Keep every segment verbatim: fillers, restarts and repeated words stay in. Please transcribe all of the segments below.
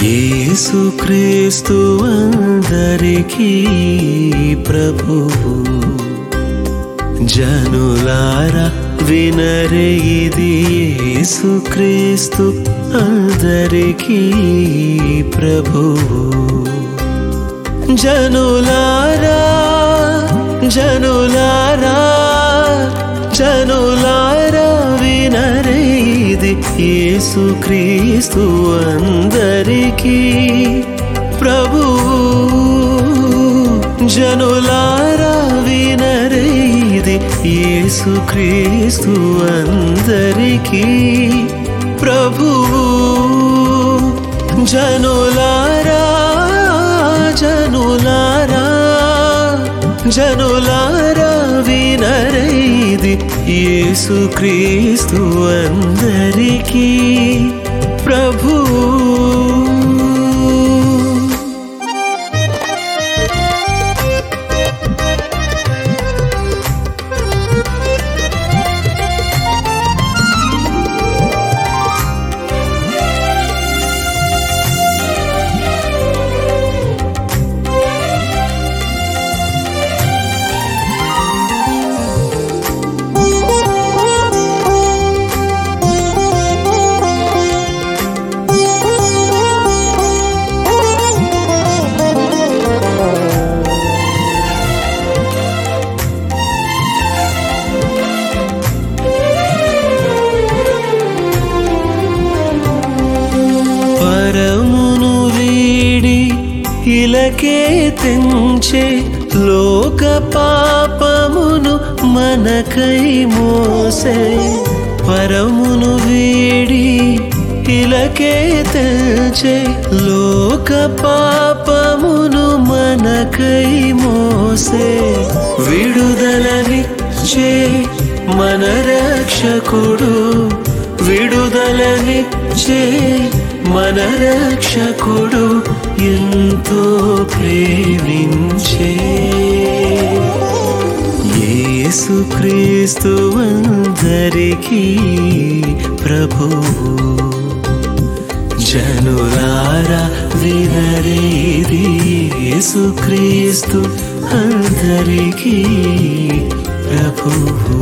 యేసుక్రీస్తు అందరికీ ప్రభువు. జనులారా వినరే ఇది యేసుక్రీస్తు అందరికీ ప్రభువు. జనులారా జనులారా జనులారా వినరే ఇది యేసుక్రీస్తు అందరికీ ప్రభువు. జనులారా వినరే ఇది యేసుక్రీస్తు అందరికీ ప్రభువు. జనులారా జనులారా జనులారా వినరే ఇది యేసుక్రీస్తు అందరికీ ప్రభువు. పరమును వీడి ఇలకే తెంచే లోక పాపమును మనకై మోసే. పరమును వీడి ఇలకే తెంచే లోక పాపమును మనకై మోసే. విడుదలనిచ్చే మన రక్షకుడు, విడుదలనిచ్చే మన రక్షకుడు ఎంతో ప్రేమించే. యేసుక్రీస్తు అందరికీ ప్రభువు. జనులారా వినరే ఇది యేసుక్రీస్తు అందరికీ ప్రభువు.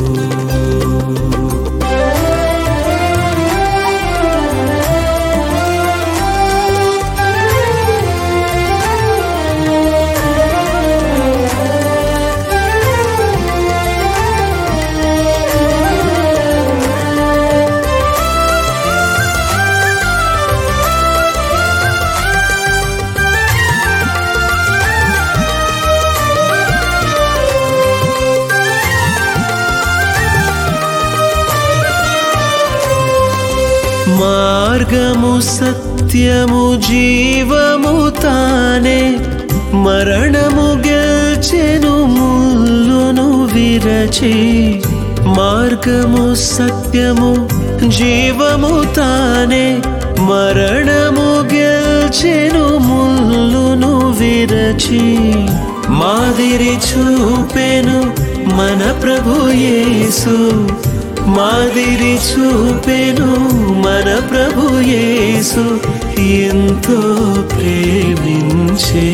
మార్గము సత్యము జీవము తానే, మరణము గెల్చెను ముల్లును విరచి. మార్గము సత్యము జీవము తానే, మరణము గెల్చెను ముల్లును విరచి. మాదిరి చూపెను మన ప్రభు యేసు, మాదిరి చూపెను మన ప్రభు యేసు ఎంతో ప్రేమించే.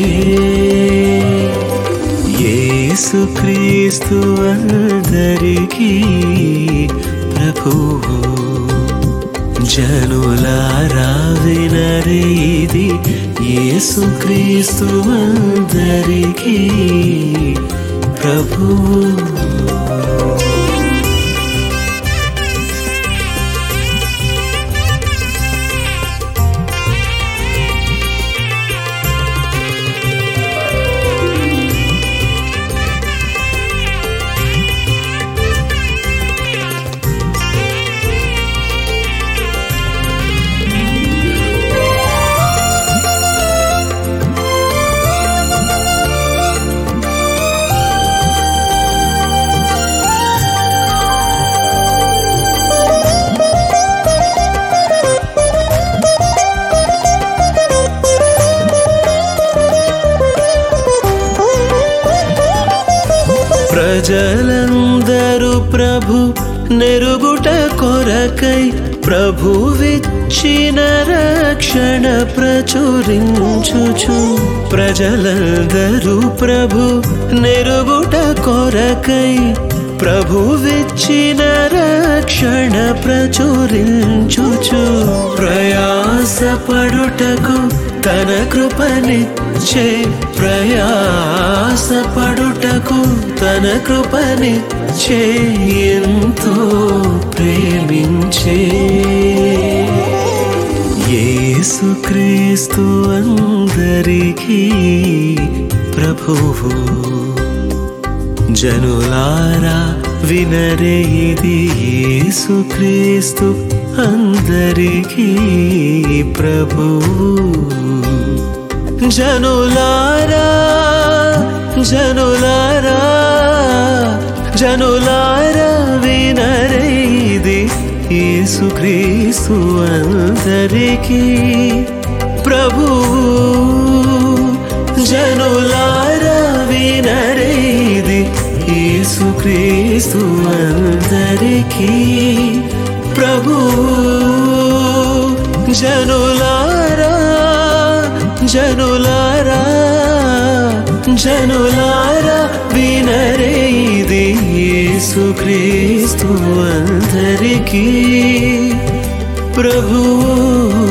యేసుక్రీస్తు అందరికీ ప్రభువు. జనులారా వినరే ఇది యేసుక్రీస్తు అందరికీ ప్రభువు. ప్రజలందరూ ప్రభు నెరుగుట కొరకై ప్రభువిచ్చిన రక్షణ ప్రచురించుచు ప్రజలందరూ ప్రభు నెరుగుట కొరకై ప్రభువిచ్చిన రక్షణ ప్రచురించుచు ప్రయాసపడుటకు తన కృపనిచ్చే ప్రయాసపడుటకు తన కృపనిచ్చే ఎంతో ప్రేమించే యేసుక్రీస్తు అందరికీ ప్రభువు. జనులారా వినరే ఇది యేసుక్రీస్తు అందరికీ ప్రభువు. జనులారా జనులారా జనులారా వినరే ఇది యేసుక్రీస్తు అందరికీ ప్రభువు. జనులారా వినరే ఇది యేసుక్రీస్తు అందరికీ ప్రభువు. జనులారా జనులారా జనులారా వినరే ఇది యేసుక్రీస్తు అందరికీ ప్రభువు.